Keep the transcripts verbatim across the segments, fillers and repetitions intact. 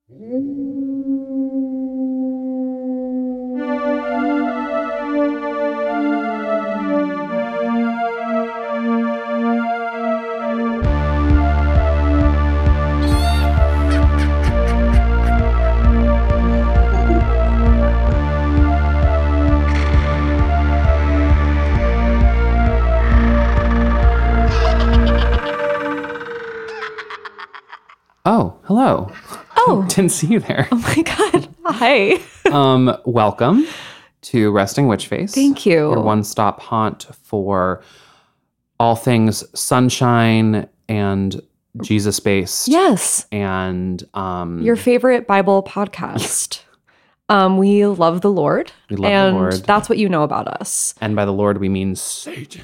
Oh, hello. Oh. Didn't see you there. Oh my God. Hi. um, welcome to Resting Witch Face. Thank you. Your one-stop haunt for all things sunshine and Jesus-based. Yes. And um, Your favorite Bible podcast. um, we love the Lord. We love and the Lord. That's what you know about us. And by the Lord, we mean Satan.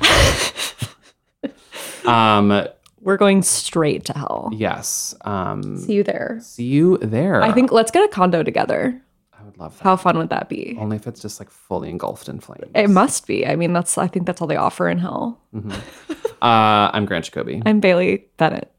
um, We're going straight to hell. yes. Um, See you there. see you there. I think let's get a condo together. I would love that. How fun would that be? Only if it's just like fully engulfed in flames. It must be. I mean, that's. I think that's all they offer in hell. Mm-hmm. uh, I'm Grant Jacoby. I'm Bailey Bennett.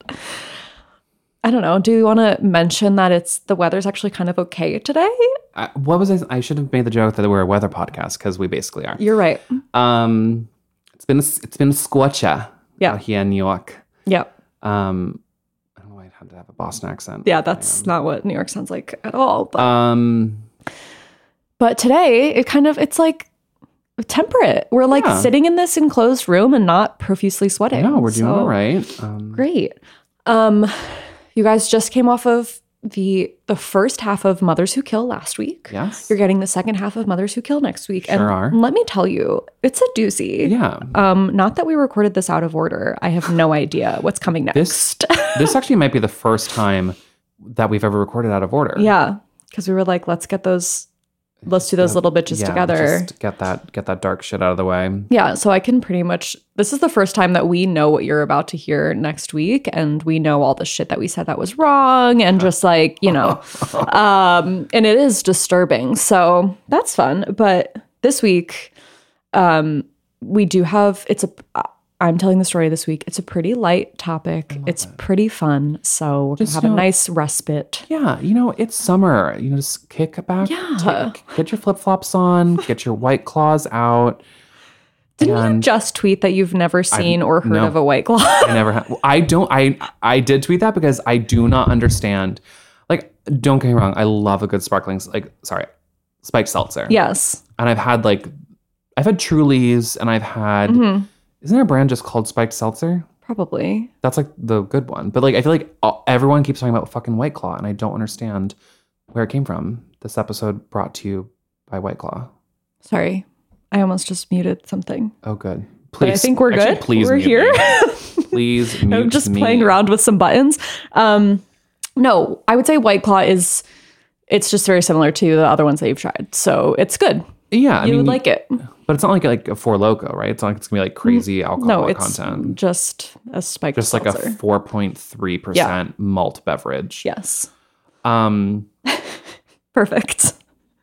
I don't know. Do you want to mention that it's the weather's actually kind of okay today? I, what was I? I should have made the joke that we're a weather podcast because we basically are. You're right. Um, it's been a, it's been a scorcher Yeah. out here in New York. Yep. Um, I don't know why I had to have a Boston accent. Yeah, that's not what New York sounds like at all. But, Um, but today, it kind of, it's like temperate. We're like Yeah. sitting in this enclosed room and not profusely sweating. no, we're doing So, all right. Um, Great. Um, you guys just came off of the the first half of Mothers Who Kill last week. Yes. You're getting the second half of Mothers Who Kill next week. Sure and are. let me tell you, it's a doozy. Yeah. Um, not that we recorded this out of order. I have no idea what's coming next. This this actually might be the first time that we've ever recorded out of order. Yeah, because we were like, let's get those, let's do those Yeah, little bitches yeah, together. Just get that get that dark shit out of the way. Yeah, so I can pretty much, this is the first time that we know what you're about to hear next week, and we know all the shit that we said that was wrong, and just like, you know, um, and it is disturbing. So that's fun. But this week, um, we do have, it's a, I'm telling the story this week. It's a pretty light topic. It's it. pretty fun. So we're going Just, to have you a know, nice respite. Yeah, you know, it's summer. You know, just kick back. Yeah. take- get your flip flops on. Get your white claws out. Didn't you and just tweet that you've never seen or heard no. of a White Claw? I never have. I don't. I I did tweet that because I do not understand. Like, don't get me wrong. I love a good sparkling. Like, sorry, spiked seltzer. Yes. And I've had like, I've had Trulies, and I've had. Mhm. Isn't there a brand just called spiked seltzer? Probably. That's like the good one. But like, I feel like all, everyone keeps talking about fucking White Claw, and I don't understand where it came from. This episode brought to you by White Claw. Sorry. I almost just muted something. Oh, good. But Please. I think we're actually, good. Please, We're mute here. me. Please mute I'm just me. playing around with some buttons. Um, no, I would say White Claw is, it's just very similar to the other ones that you've tried. So it's good. Yeah, I you mean, would like it. but it's not like like a Four Loko, right? It's not like it's gonna be like crazy alcohol No, it's content. just a spiked Just like seltzer. a four point three percent malt beverage. Yes. Um, Perfect.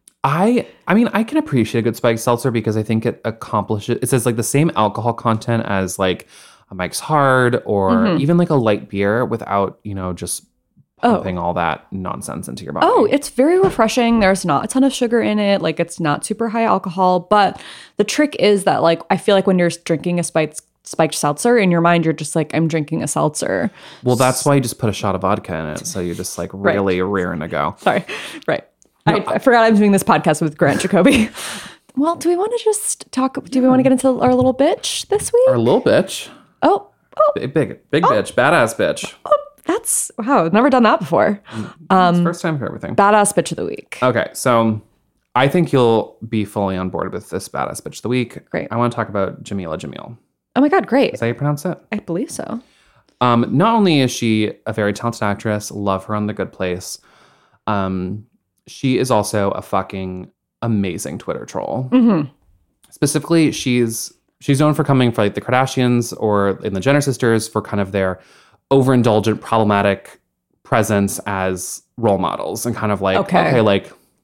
I I mean, I can appreciate a good spiked seltzer because I think it accomplishes. It says like the same alcohol content as like a Mike's Hard or Mhm. even like a light beer without you know just Oh. pumping all that nonsense into your body. Oh, it's very refreshing. There's not a ton of sugar in it. Like, it's not super high alcohol. But the trick is that, like, I feel like when you're drinking a spiked spiked seltzer, in your mind, you're just like, I'm drinking a seltzer. Well, that's why you just put a shot of vodka in it, so you're just like Right. really rearing to go. Sorry. Right. I, I forgot I'm doing this podcast with Grant Jacoby. Well, do we want to just talk? Do we want to get into our little bitch this week? Our little bitch, Oh, oh, big big, big bitch, badass bitch. that's wow. I've never done that before. It's first time for everything. Badass bitch of the week. Okay, so I think you'll be fully on board with this badass bitch of the week. Great. I want to talk about Jamila Jamil. Oh my God, great. Is that how you pronounce it? I believe so. Um, not only is she a very talented actress, love her on The Good Place, um, she is also a fucking amazing Twitter troll. hmm Specifically, she's she's known for coming for like the Kardashians or in the Jenner sisters for kind of their overindulgent, problematic presence as role models and kind of like, Okay. okay, like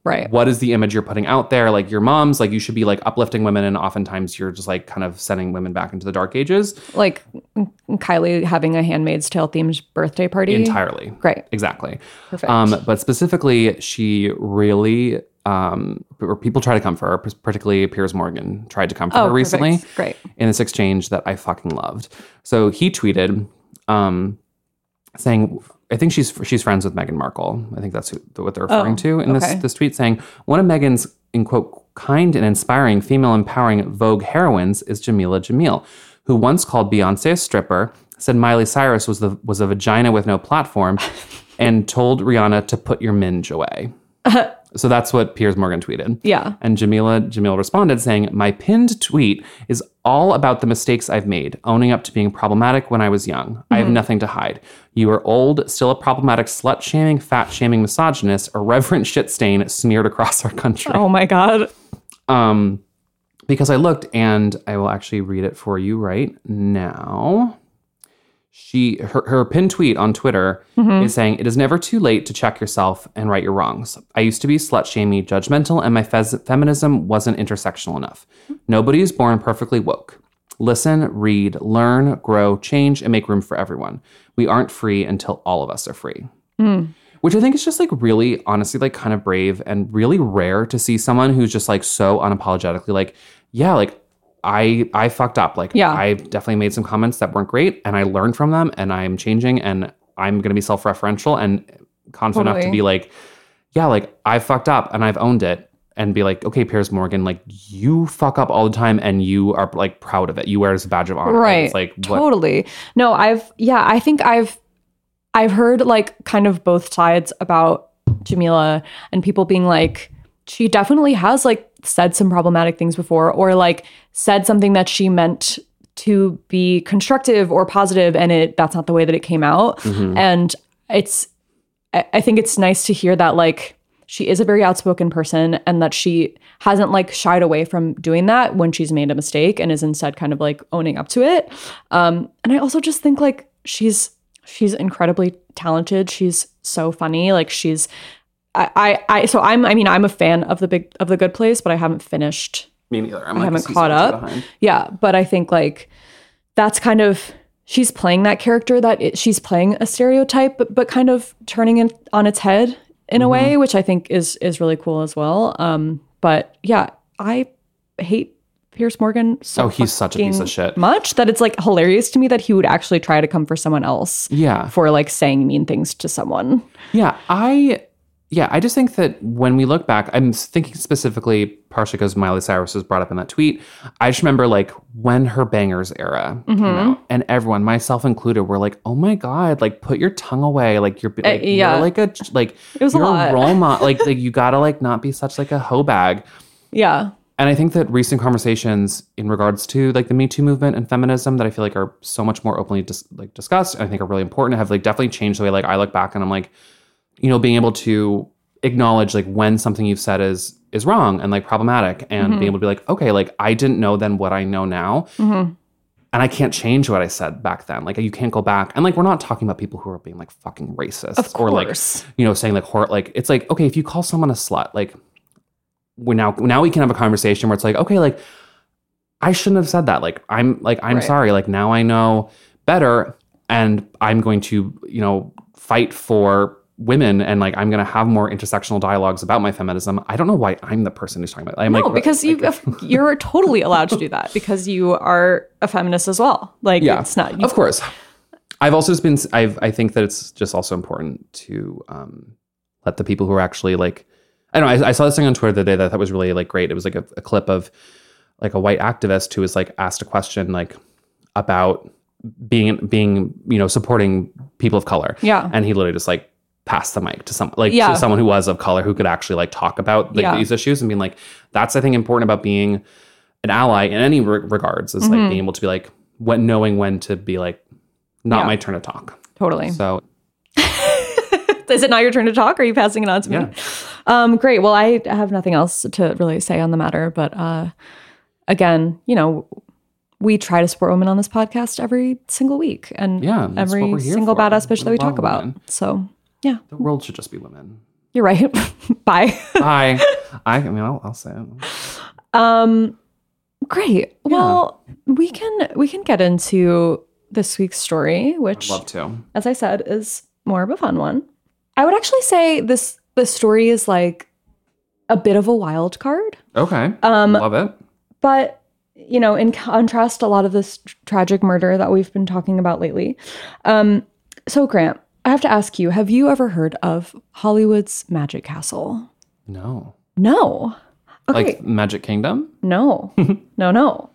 Right. what is the image you're putting out there? Like your mom's, like you should be like uplifting women, and oftentimes you're just like kind of sending women back into the dark ages. Like Kylie having a Handmaid's Tale themed birthday party. Entirely. Great. Exactly. Perfect. Um, but specifically, she really, um, or people try to come for her, particularly Piers Morgan tried to come for Oh, her recently. perfect. Great. In this exchange that I fucking loved. So he tweeted, um, saying, I think she's she's friends with Meghan Markle. I think that's who, what they're referring Oh, to in okay. this this tweet, saying one of Meghan's, in quote, kind and inspiring female empowering Vogue heroines is Jamila Jamil, who once called Beyonce a stripper, said Miley Cyrus was the was a vagina with no platform, and told Rihanna to put your minge away. So that's what Piers Morgan tweeted. Yeah. And Jamila Jamil responded saying, my pinned tweet is all about the mistakes I've made, owning up to being problematic when I was young. Mm-hmm. I have nothing to hide. You are old, still a problematic slut-shaming, fat-shaming misogynist, irreverent shit stain smeared across our country. Oh my God. Um, because I looked, and I will actually read it for you right now. She her, her pinned tweet on Twitter mm-hmm. is saying, it is never too late to check yourself and right your wrongs. I used to be slut-shamey, judgmental, and my fez- feminism wasn't intersectional enough. Nobody is born perfectly woke. Listen, read, learn, grow, change, and make room for everyone. We aren't free until all of us are free. Mm. Which I think is just like really, honestly, like kind of brave and really rare to see someone who's just like so unapologetically like, yeah, like, I I fucked up. Like, yeah. I definitely made some comments that weren't great, and I learned from them, and I'm changing, and I'm going to be self-referential and confident totally. enough to be like, yeah, like, I fucked up, and I've owned it, and be like, okay, Piers Morgan, like, you fuck up all the time, and you are, like, proud of it. You wear it as a badge of honor. Right. It's like, what? Totally. No, I've, yeah, I think I've, I've heard, like, kind of both sides about Jamila, and people being like, she definitely has, like, said some problematic things before, or like said something that she meant to be constructive or positive, and it that's not the way that it came out. Mm-hmm. And it's I, I think it's nice to hear that like she is a very outspoken person, and that she hasn't like shied away from doing that when she's made a mistake, and is instead kind of like owning up to it. Um, and I also just think like she's she's incredibly talented. She's so funny. Like she's I, I, I, so I'm, I mean, I'm a fan of the big, of The Good Place, but I haven't finished. Me neither. I'm I like haven't caught up. Yeah. But I think like, that's kind of, she's playing that character that it, she's playing a stereotype, but, but kind of turning it on its head in a mm-hmm. way, which I think is, is really cool as well. Um, but yeah, I hate Piers Morgan so oh, he's such a piece of shit. Much that it's like hilarious to me that he would actually try to come for someone else. Yeah. For like saying mean things to someone. Yeah. I, Yeah, I just think that when we look back, I'm thinking specifically, partially because Miley Cyrus was brought up in that tweet. I just remember like when her Bangers era mm-hmm. came out, and everyone, myself included, were like, "Oh my god, like put your tongue away, like you're like uh, yeah. you're like a like it was you're a, lot. a role model, like like you gotta like not be such like a hoe bag." Yeah, and I think that recent conversations in regards to like the Me Too movement and feminism that I feel like are so much more openly dis- like discussed, and I think are really important, have like definitely changed the way like I look back and I'm like, you know, being able to acknowledge like when something you've said is is wrong and like problematic, and mm-hmm. being able to be like, okay, like I didn't know then what I know now, mm-hmm. and I can't change what I said back then. Like you can't go back, and like we're not talking about people who are being like fucking racist of or like course. you know saying like hor- like it's like okay, if you call someone a slut, like we now now we can have a conversation where it's like, okay, like I shouldn't have said that. Like I'm like I'm right. sorry. Like now I know better, and I'm going to you know fight for women, and like I'm gonna have more intersectional dialogues about my feminism. I don't know why I'm the person who's talking about it. I'm no, like because like, you you're totally allowed to do that because you are a feminist as well. Like yeah, it's not you, of course. I've also just been I've I think that it's just also important to um let the people who are actually like I don't know I, I saw this thing on Twitter the other day that I thought was really like great. It was like a, a clip of like a white activist who was like asked a question like about being being you know supporting people of color. Yeah, and he literally just like pass the mic to some like yeah. to someone who was of color who could actually like talk about like, yeah. these issues, and being like, that's I think important about being an ally in any re- regards is mm-hmm. like being able to be like when knowing when to be like not yeah. my turn to talk. Totally. So is it not your turn to talk, or are you passing it on to yeah. me? Um, great. Well, I have nothing else to really say on the matter, but uh, again, you know, we try to support women on this podcast every single week, and yeah, every single for. badass bitch we that we talk about. women. So yeah, the world should just be women. You're right. Bye. Bye. I, I mean, I'll, I'll say it. Um, great. Well, we can we can get into this week's story, which, I'd love to. as I said, is more of a fun one. I would actually say this this story is like a bit of a wild card. Okay. Um, love it. But, you know, in contrast, a lot of this tr- tragic murder that we've been talking about lately. Um, so, Grant, I have to ask you, have you ever heard of Hollywood's Magic Castle? No. No. Okay. Like Magic Kingdom? No. no, no.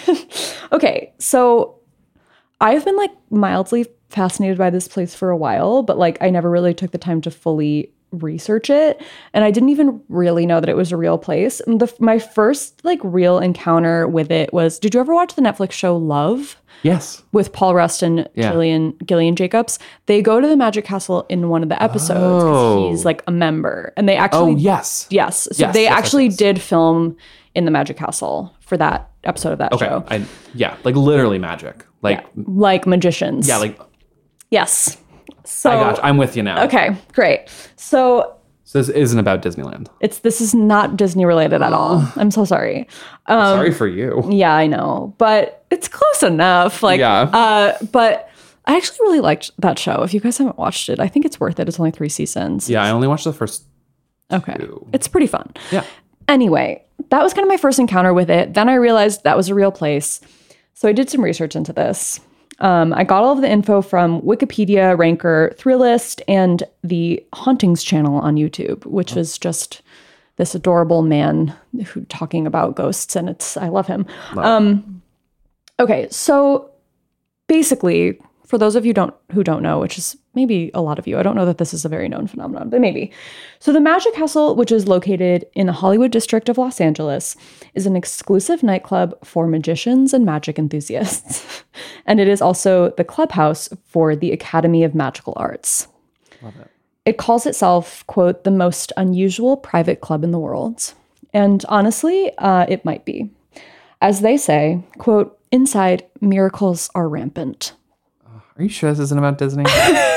Okay, so I've been like mildly fascinated by this place for a while, but like I never really took the time to fully research it, and I didn't even really know that it was a real place. And the, my first like real encounter with it was, did you ever watch the Netflix show Love Yes. with Paul Rust and Yeah. Gillian Gillian Jacobs? They go to the Magic Castle in one of the episodes because Oh. he's like a member, and they actually Oh, yes. yes, so Yes, they yes, yes, actually yes. did film in the Magic Castle for that episode of that Okay. show, I, yeah, like literally magic. Like, yeah, like magicians. yeah, like, yes. So I got you. I'm with you now. okay, great. So So this isn't about Disneyland. it's this is not Disney related at all. I'm so sorry. Um, Sorry for you. Yeah, I know, but it's close enough. Like, Yeah. uh, but I actually really liked that show. If you guys haven't watched it, I think it's worth it. It's only three seasons. Yeah, I only watched the first Okay, two. it's pretty fun. Yeah. Anyway, that was kind of my first encounter with it. Then I realized that was a real place. So I did some research into this. Um, I got all of the info from Wikipedia, Ranker, Thrillist, and the Hauntings channel on YouTube, which Oh. is just this adorable man who talking about ghosts, and it's I love him. Love Um, okay, so basically, for those of you don't who don't know, which is maybe a lot of you, I don't know that this is a very known phenomenon, but maybe. So the Magic Castle, which is located in the Hollywood district of Los Angeles, is an exclusive nightclub for magicians and magic enthusiasts. And it is also the clubhouse for the Academy of Magical Arts. Love it. It calls itself, quote, the most unusual private club in the world. And honestly, uh, it might be. As they say, quote, inside, miracles are rampant. Are you sure this isn't about Disney?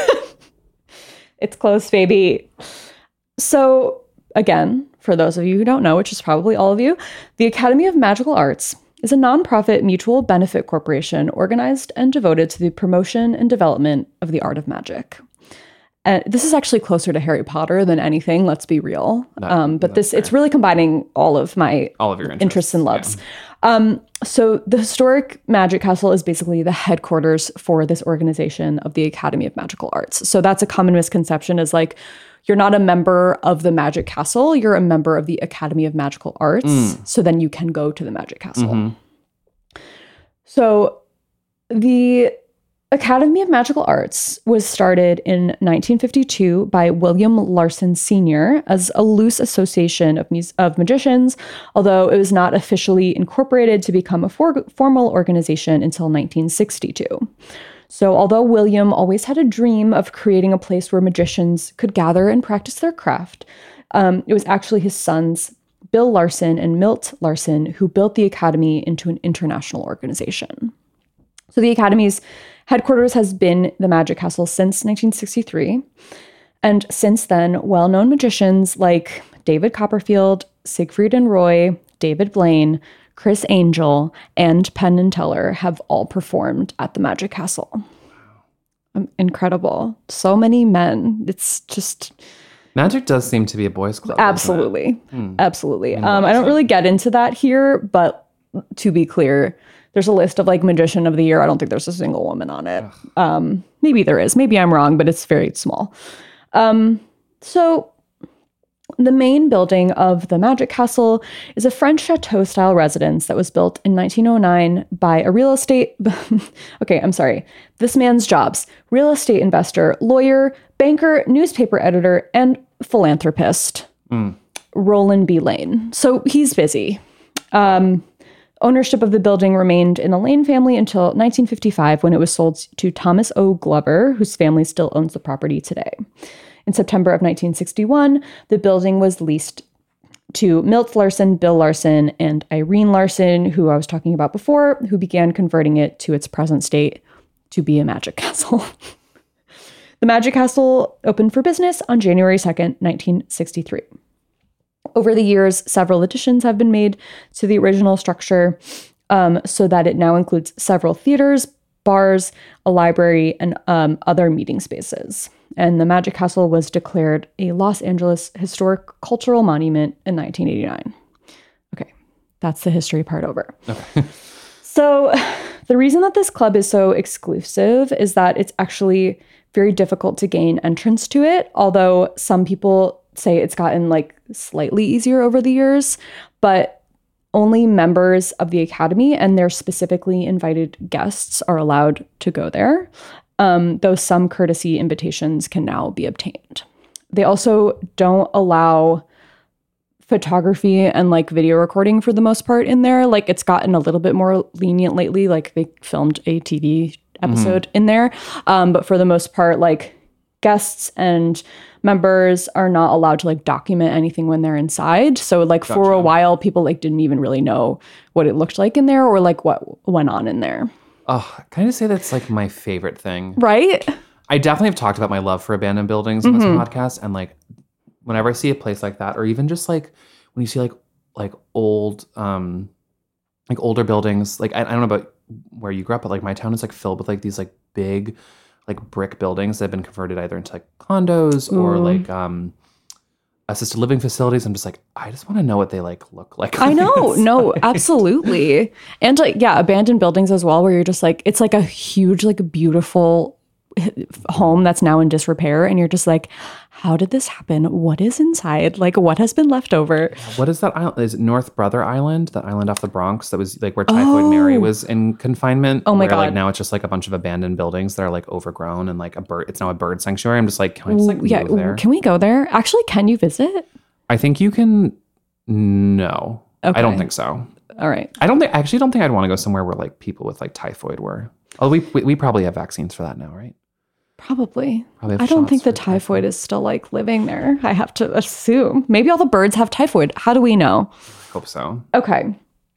It's close, baby. So, again, for those of you who don't know, which is probably all of you, the Academy of Magical Arts is a nonprofit mutual benefit corporation organized and devoted to the promotion and development of the art of magic. And this is actually closer to Harry Potter than anything, let's be real. That- um, but that's this it's really combining all of my All of your interests. interests and loves. Yeah. Um, so the historic Magic Castle is basically the headquarters for this organization of the Academy of Magical Arts. So that's a common misconception is like, you're not a member of the Magic Castle, you're a member of the Academy of Magical Arts. Mm. So then you can go to the Magic Castle. Mhm. So the Academy of Magical Arts was started in nineteen fifty-two by William Larson Senior as a loose association of, mus- of magicians, although it was not officially incorporated to become a for- formal organization until nineteen sixty-two. So although William always had a dream of creating a place where magicians could gather and practice their craft, um, it was actually his sons, Bill Larson and Milt Larson, who built the Academy into an international organization. So the Academy's headquarters has been the Magic Castle since nineteen sixty-three. And since then, well-known magicians like David Copperfield, Siegfried and Roy, David Blaine, Chris Angel, and Penn and Teller have all performed at the Magic Castle. Um, incredible. So many men. It's just... Magic does seem to be a boys' club. doesn't it? Absolutely. Hmm. Absolutely. And Um, what I is don't it? really get into that here, but to be clear, there's a list of like magician of the year. I don't think there's a single woman on it. Um, maybe there is. Maybe I'm wrong, but it's very small. Um, so the main building of the Magic Castle is a French chateau-style residence that was built in nineteen oh nine by a real estate... okay, I'm sorry. This man's jobs: real estate investor, lawyer, banker, newspaper editor, and philanthropist. Mm. Roland B. Lane. So he's busy. Um, ownership of the building remained in the Lane family until nineteen fifty-five, when it was sold to Thomas O. Glover, whose family still owns the property today. In September of nineteen sixty-one, the building was leased to Milt Larson, Bill Larson, and Irene Larson, who I was talking about before, who began converting it to its present state to be a magic castle. The Magic Castle opened for business on January second, nineteen sixty-three. Over the years, several additions have been made to the original structure um, so that it now includes several theaters, bars, a library, and um, other meeting spaces. And the Magic Castle was declared a Los Angeles Historic Cultural Monument in nineteen eighty-nine. Okay, that's the history part over. Okay. So the reason that this club is so exclusive is that it's actually very difficult to gain entrance to it, although some people say it's gotten like slightly easier over the years, but only members of the Academy and their specifically invited guests are allowed to go there, um, though some courtesy invitations can now be obtained. They also don't allow photography and like video recording for the most part in there. Like it's gotten a little bit more lenient lately. Like they filmed a T V episode mm-hmm. in there. Um, but for the most part, like guests and members are not allowed to like document anything when they're inside. So like gotcha. For a while, people like didn't even really know what it looked like in there or like what went on in there. Oh, can I just say that's like my favorite thing? Right? I definitely have talked about my love for abandoned buildings in mm-hmm. this podcast. And like, whenever I see a place like that, or even just like when you see like like old um like older buildings, like I, I don't know about where you grew up, but like my town is like filled with like these like big like brick buildings that have been converted either into like condos Ooh. Or like um assisted living facilities. I'm just like, I just want to know what they like look like. I know, no, absolutely. And like yeah, abandoned buildings as well, where you're just like it's like a huge like beautiful home that's now in disrepair and you're just like, how did this happen? What is inside? Like what has been left over? What is that island? Is it North Brother Island? That island off the Bronx that was like where Typhoid oh. Mary was in confinement? Oh my where, god. Like now it's just like a bunch of abandoned buildings that are like overgrown and like a bird it's now a bird sanctuary. I'm just like, can I just like yeah, move there? Can we go there? Actually, can you visit? I think you can no. Okay. I don't think so. All right. I don't think I actually don't think I'd want to go somewhere where like people with like typhoid were. Oh, we we, we probably have vaccines for that now, right? Probably. Probably I don't think the typhoid, typhoid is still like living there. I have to assume. Maybe all the birds have typhoid. How do we know? I hope so. Okay.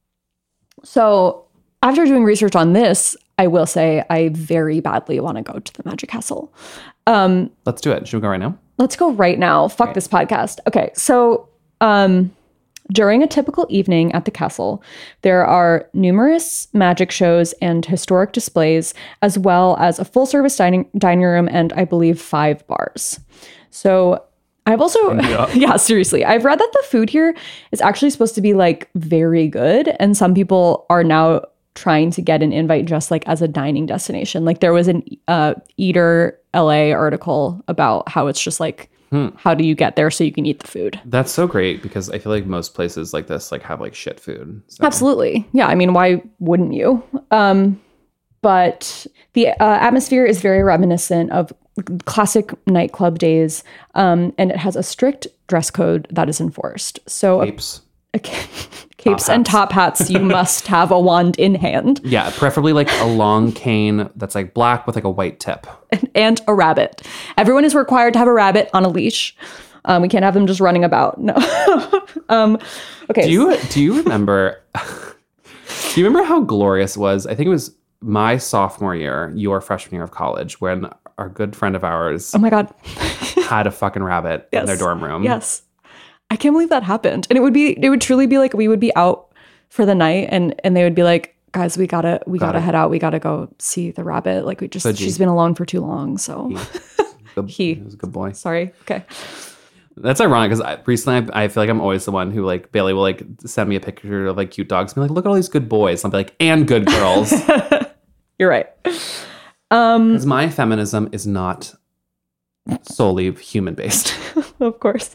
So after doing research on this, I will say I very badly want to go to the Magic Castle. Um, let's do it. Should we go right now? Let's go right now. Fuck okay. This podcast. Okay. So um, during a typical evening at the castle, there are numerous magic shows and historic displays, as well as a full-service dining dining room and I believe five bars. So I've also, yeah. yeah, seriously, I've read that the food here is actually supposed to be like very good, and some people are now trying to get an invite just like as a dining destination. Like there was an uh, Eater L A article about how it's just like, Hmm. how do you get there so you can eat the food? That's so great because I feel like most places like this like have like shit food. So. Absolutely. Yeah. I mean, why wouldn't you? Um, but the uh, atmosphere is very reminiscent of classic nightclub days. Um, and it has a strict dress code that is enforced. So Capes. A, a, capes top and top hats. You must have a wand in hand. Yeah. Preferably like a long cane that's like black with like a white tip. And, and a rabbit. Everyone is required to have a rabbit on a leash. Um, we can't have them just running about. No. um, okay. Do you do you remember? do you remember how glorious it was? I think it was my sophomore year, your freshman year of college, when our good friend of ours. Oh my god. had a fucking rabbit yes. in their dorm room. Yes. I can't believe that happened. And it would be, it would truly be like we would be out for the night, and and they would be like, guys, we gotta, we Got gotta it. head out. We gotta go see the rabbit. Like we just, Fudgy. She's been alone for too long. So he, good, he. he was a good boy. Sorry. Okay. That's ironic because recently I, I feel like I'm always the one who like Bailey will like send me a picture of like cute dogs and be like, look at all these good boys. And I'll be like, and good girls. You're right. Um, because my feminism is not solely human based. Of course.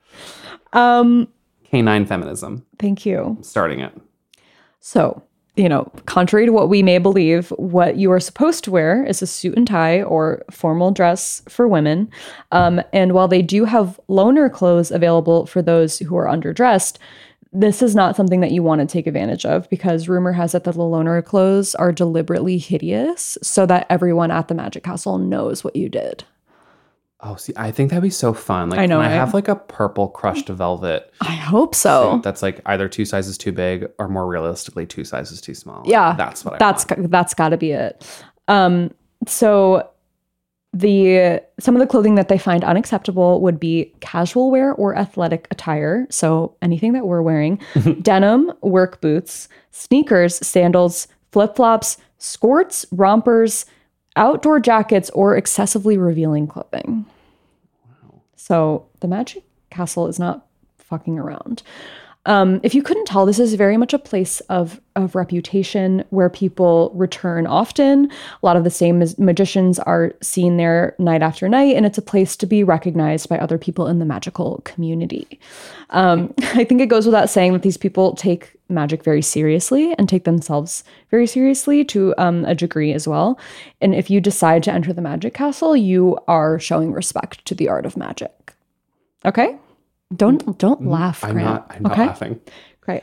Um, Canine feminism. Thank you. I'm starting it. So, you know, contrary to what we may believe, what you are supposed to wear is a suit and tie or formal dress for women. Um, and while they do have loaner clothes available for those who are underdressed, this is not something that you want to take advantage of, because rumor has it that the loaner clothes are deliberately hideous so that everyone at the Magic Castle knows what you did. Oh, see, I think that'd be so fun. Like, I know. Can I right? have like a purple crushed velvet? I hope so. That's like either two sizes too big or more realistically two sizes too small. Yeah, that's what I that's want. That's got to be it. Um, so the some of the clothing that they find unacceptable would be casual wear or athletic attire, so anything that we're wearing, denim, work boots, sneakers, sandals, flip-flops, skirts, rompers, outdoor jackets, or excessively revealing clothing. Wow. So the Magic Castle is not fucking around. Um, if you couldn't tell, this is very much a place of, of reputation where people return often. A lot of the same as magicians are seen there night after night, and it's a place to be recognized by other people in the magical community. Um, I think it goes without saying that these people take magic very seriously and take themselves very seriously to um, a degree as well. And if you decide to enter the Magic Castle, you are showing respect to the art of magic. Okay? Don't don't laugh, I'm Grant. not. I'm not okay? laughing. Great.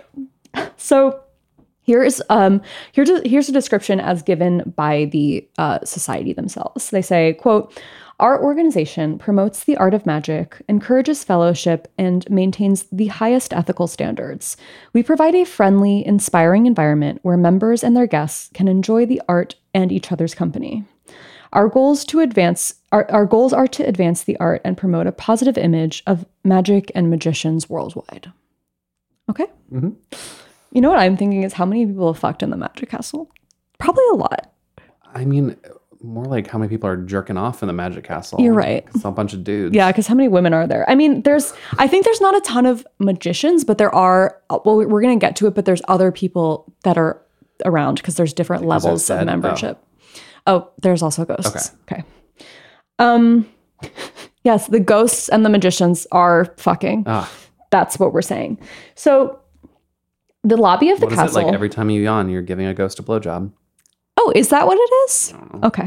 So here's um here's a, here's a description as given by the uh, society themselves. They say, "quote Our organization promotes the art of magic, encourages fellowship, and maintains the highest ethical standards. We provide a friendly, inspiring environment where members and their guests can enjoy the art and each other's company. Our goals to advance our, our goals are to advance the art and promote a positive image of magic and magicians worldwide." Okay? Mm-hmm. You know what I'm thinking is how many people have fucked in the Magic Castle? Probably a lot. I mean, more like how many people are jerking off in the Magic Castle. You're right. It's a bunch of dudes. Yeah, because how many women are there? I mean, there's, I think there's not a ton of magicians, but there are, well, we're going to get to it, but there's other people that are around because there's different levels of membership. Oh. Oh, there's also ghosts. Okay. Okay. Um, yes, the ghosts and the magicians are fucking. Ah. That's what we're saying. So the lobby of the what castle. Is it like every time you yawn, you're giving a ghost a blowjob? Oh, is that what it is? Okay.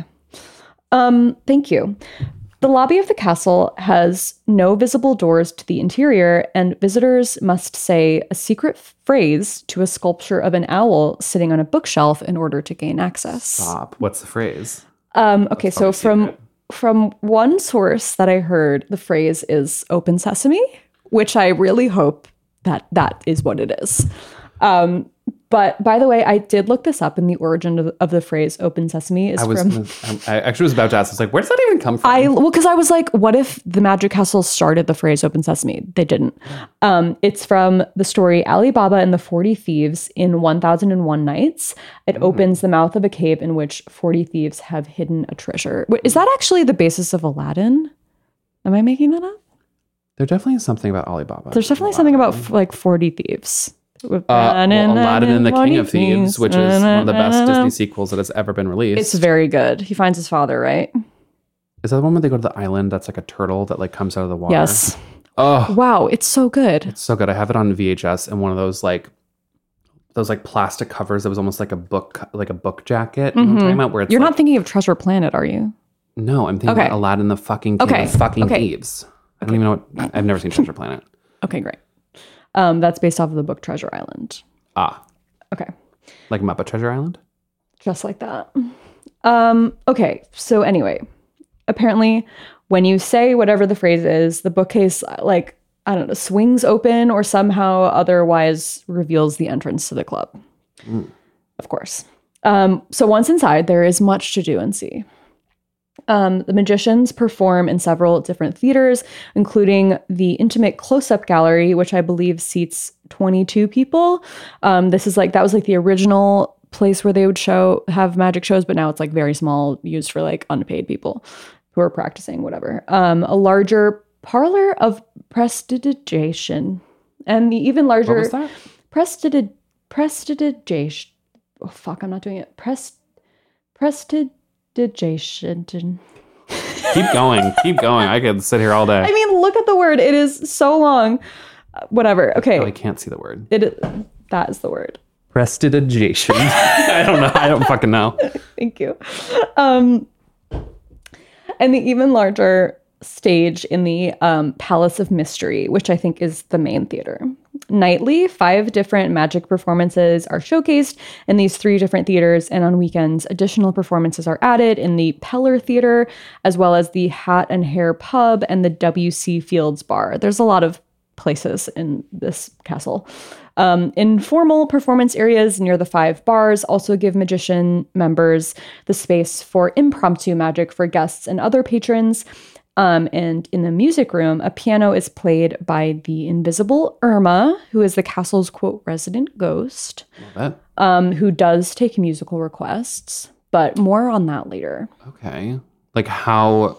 Um, thank you. The lobby of the castle has no visible doors to the interior, and visitors must say a secret phrase to a sculpture of an owl sitting on a bookshelf in order to gain access. Stop. What's the phrase? Um, okay, so from secret. from one source that I heard, the phrase is "Open Sesame," which I really hope that that is what it is. Um, But by the way, I did look this up, and the origin of, of the phrase "Open Sesame" is I was, from. I actually was about to ask. I was like, where does that even come from? I well, because I was like, what if the Magic Castle started the phrase "Open Sesame"? They didn't. Um, it's from the story Ali Baba and the Forty Thieves in one thousand and one Nights. It mm. opens the mouth of a cave in which forty thieves have hidden a treasure. Wait, is that actually the basis of Aladdin? Am I making that up? There definitely is something about Ali Baba. There's definitely Aladdin. something about like forty thieves. Uh, well, Aladdin and the King of Thieves, which is one of the best Disney sequels that has ever been released. It's very good. He finds his father, right? Is that the one where they go to the island that's like a turtle that like comes out of the water? Yes. Oh, wow, it's so good. It's so good. I have it on V H S and one of those like those like plastic covers that was almost like a book, like a book jacket. Mm-hmm. You know what I'm talking about? Where it's You're like, not thinking of Treasure Planet, are you? No, I'm thinking okay. about Aladdin, the fucking King okay. of fucking okay. Thieves. I don't even know what. I've never seen Treasure Planet. Okay, great. Um, that's based off of the book Treasure Island. Ah. Okay. Like Muppet Treasure Island? Just like that. Um, okay, so anyway, apparently when you say whatever the phrase is, the bookcase, like, I don't know, swings open or somehow otherwise reveals the entrance to the club. Mm. Of course. Um, so once inside, there is much to do and see. Um, the magicians perform in several different theaters, including the intimate close-up gallery, which I believe seats twenty-two people. Um, this is like, that was like the original place where they would show, have magic shows, but now it's like very small, used for like unpaid people who are practicing, whatever. Um, a larger parlor of prestidigitation, and the even larger what was that? Prestidi- prestidigitation. Oh fuck, I'm not doing it. Prest prestidigitation. Keep going, keep going. I could sit here all day. I mean, look at the word. It is so long. Uh, whatever. Okay. Oh, I can't see the word. It that is the word. Prestidigitation. I don't know. I don't fucking know. Thank you. Um, and the even larger stage in the um, Palace of Mystery, which I think is the main theater. Nightly, five different magic performances are showcased in these three different theaters, and on weekends, additional performances are added in the Peller Theater, as well as the Hat and Hair Pub and the W C Fields Bar. There's a lot of places in this castle. Um, informal performance areas near the five bars also give magician members the space for impromptu magic for guests and other patrons. Um, and in the music room, a piano is played by the invisible Irma, who is the castle's, quote, resident ghost, um, who does take musical requests, but more on that later. Okay. Like how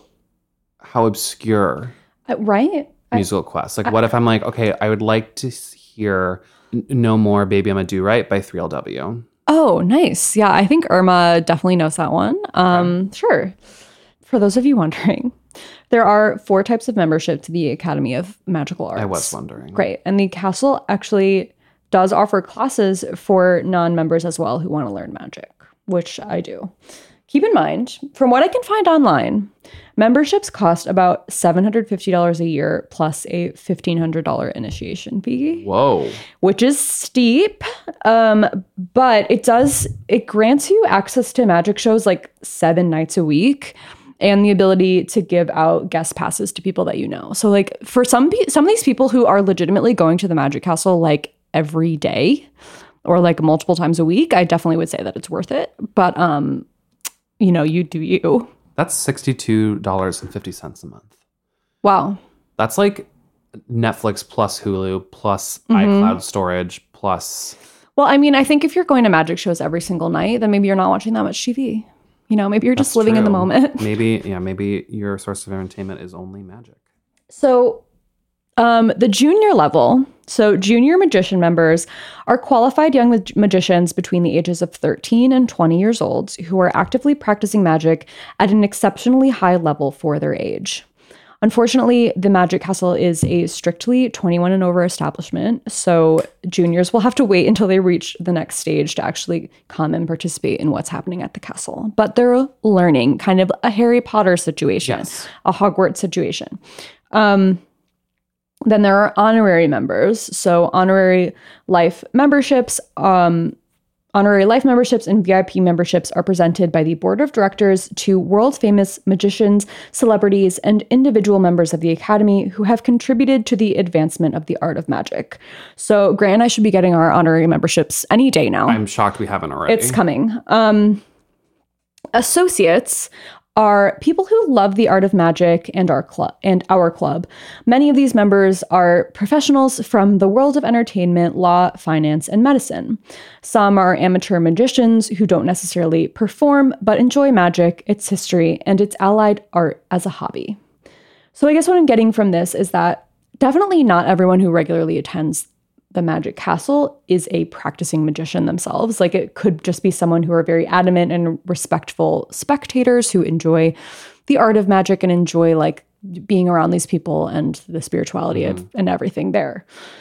how obscure Uh, right? musical requests. Like what if I'm like, okay, I would like to hear N- No More Baby I'm a Do Right by three L W. Oh, nice. Yeah, I think Irma definitely knows that one. Um, okay. Sure. For those of you wondering, there are four types of membership to the Academy of Magical Arts. I was wondering. Great. And the castle actually does offer classes for non-members as well who want to learn magic, which I do. Keep in mind, from what I can find online, memberships cost about seven hundred fifty dollars a year plus a fifteen hundred dollars initiation fee. Whoa. Which is steep, um, but it does, it grants you access to magic shows like seven nights a week and the ability to give out guest passes to people that you know. So like for some pe- some of these people who are legitimately going to the Magic Castle like every day or like multiple times a week, I definitely would say that it's worth it. But um you know, you do you. That's sixty-two dollars and fifty cents a month. Wow. That's like Netflix plus Hulu plus Mm-hmm. iCloud storage plus... Well, I mean, I think if you're going to magic shows every single night, then maybe you're not watching that much T V. You know, maybe you're just That's living in the true. moment. Maybe, yeah, maybe your source of entertainment is only magic. So um, the junior level, so junior magician members are qualified young mag- magicians between the ages of thirteen and twenty years old who are actively practicing magic at an exceptionally high level for their age. Unfortunately, the Magic Castle is a strictly twenty-one and over establishment, so juniors will have to wait until they reach the next stage to actually come and participate in what's happening at the castle. But they're learning, kind of a Harry Potter situation, Yes. a Hogwarts situation. Um, then there are honorary members. So honorary life memberships, um, honorary life memberships and V I P memberships are presented by the board of directors to world-famous magicians, celebrities, and individual members of the Academy who have contributed to the advancement of the art of magic. So Grant and I should be getting our honorary memberships any day now. I'm shocked we haven't already. It's coming. Um, associates are people who love the art of magic and our club and our club. Many of these members are professionals from the world of entertainment, law, finance, and medicine. Some are amateur magicians who don't necessarily perform but enjoy magic, its history, and its allied art as a hobby. So I guess what I'm getting from this is that definitely not everyone who regularly attends the Magic Castle is a practicing magician themselves. Like it could just be someone who are very adamant and respectful spectators who enjoy the art of magic and enjoy like being around these people and the spirituality Mm. of, and everything there.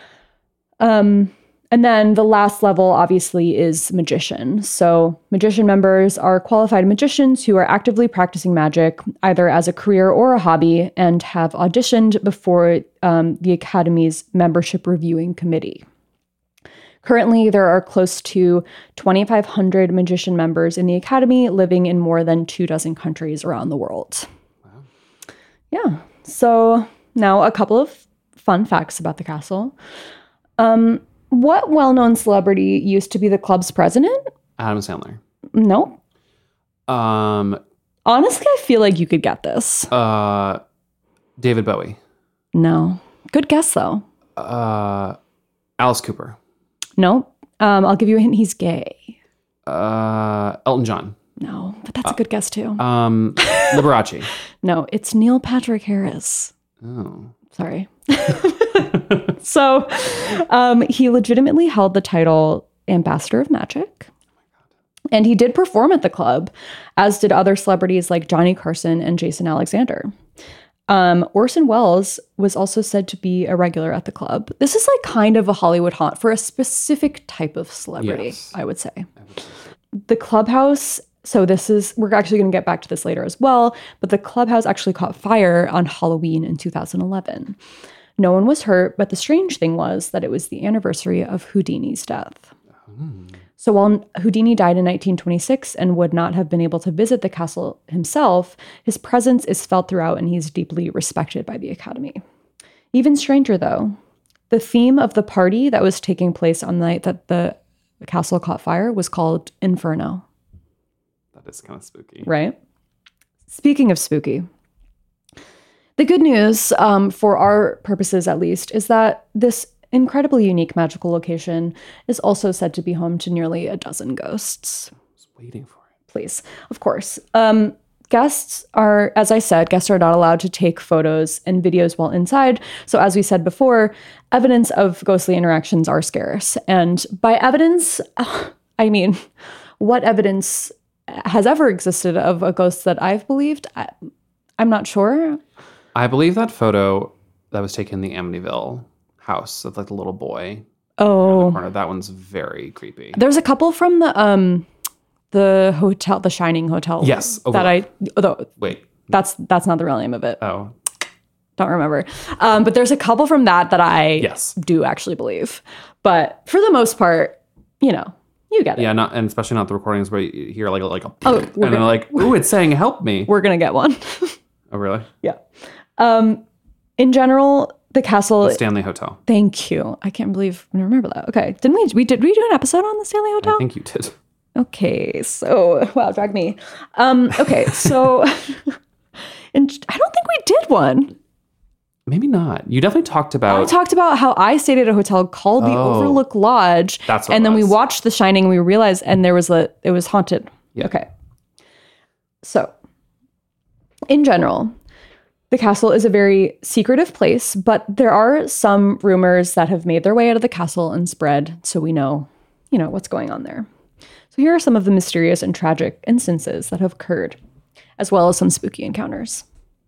Um, and then the last level obviously is magician. So magician members are qualified magicians who are actively practicing magic either as a career or a hobby and have auditioned before um, the Academy's membership reviewing committee. Currently, there are close to twenty-five hundred magician members in the Academy living in more than two dozen countries around the world. Wow. Yeah. So now a couple of fun facts about the castle. Um, what well-known celebrity used to be the club's president? Adam Sandler. No. Um, Honestly, I feel like you could get this. uh, David Bowie. No. Good guess, though. Uh, Alice Cooper. No. Um, I'll give you a hint. He's gay. Uh, Elton John. No, but that's a good guess, too. Um, Liberace. No, it's Neil Patrick Harris. Oh. Sorry. So um, he legitimately held the title Ambassador of Magic. And he did perform at the club, as did other celebrities like Johnny Carson and Jason Alexander. Um, Orson Welles was also said to be a regular at the club. This is like kind of a Hollywood haunt for a specific type of celebrity, Yes. I would say. The clubhouse, so this is, we're actually going to get back to this later as well, but the clubhouse actually caught fire on Halloween in two thousand eleven. No one was hurt, but the strange thing was that it was the anniversary of Houdini's death. Hmm. So while Houdini died in nineteen twenty-six and would not have been able to visit the castle himself, his presence is felt throughout and he's deeply respected by the Academy. Even stranger though, The theme of the party that was taking place on the night that the castle caught fire was called Inferno. That is kind of spooky. Right? Speaking of spooky, the good news, um, for our purposes at least, is that this incredibly unique magical location is also said to be home to nearly a dozen ghosts. I was waiting for it. Please, of course. Um, guests are, as I said, guests are not allowed to take photos and videos while inside. So as we said before, evidence of ghostly interactions are scarce. And by evidence, I mean, what evidence has ever existed of a ghost that I've believed? I, I'm not sure. I believe that photo that was taken in the Amityville house of like the little boy. Oh, Corner, that one's very creepy. There's a couple from the um the hotel, the Shining Hotel. Yes, that I. Although wait, that's that's not the real name of it. Oh, don't remember. Um, but there's a couple from that that I yes. do actually believe. But for the most part, you know, you get it. Yeah, not and especially not the recordings where you hear like like a oh, and they're like, ooh, it's saying help me. We're gonna get one. Oh, really? Yeah. Um, in general, the castle. The Stanley Hotel. Thank you. I can't believe I remember that. Okay, didn't we? We did. We do an episode on the Stanley Hotel. I think you did. Okay, so wow, drag me. Um, okay, so and I don't think we did one. Maybe not. You definitely talked about. I talked about how I stayed at a hotel called the Oh. Overlook Lodge. That's what and it then we was. watched The Shining and we realized, and there was a, it was haunted. Yeah. Okay. So, in general, the castle is a very secretive place, but there are some rumors that have made their way out of the castle and spread, so we know, you know, what's going on there. So here are some of the mysterious and tragic instances that have occurred, as well as some spooky encounters.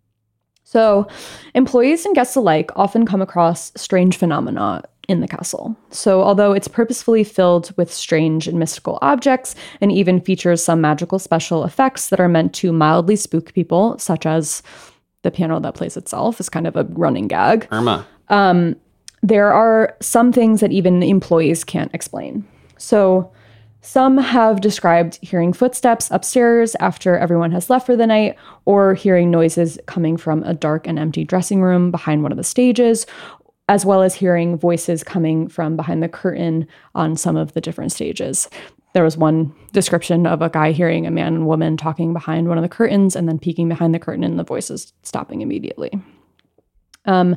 So, employees and guests alike often come across strange phenomena in the castle. So, although it's purposefully filled with strange and mystical objects and even features some magical special effects that are meant to mildly spook people, such as the piano that plays itself is kind of a running gag. Irma. Um, there are some things that even employees can't explain. So, some have described hearing footsteps upstairs after everyone has left for the night, or hearing noises coming from a dark and empty dressing room behind one of the stages, as well as hearing voices coming from behind the curtain on some of the different stages. There was one description of a guy hearing a man and woman talking behind one of the curtains and then peeking behind the curtain and the voices stopping immediately. Um,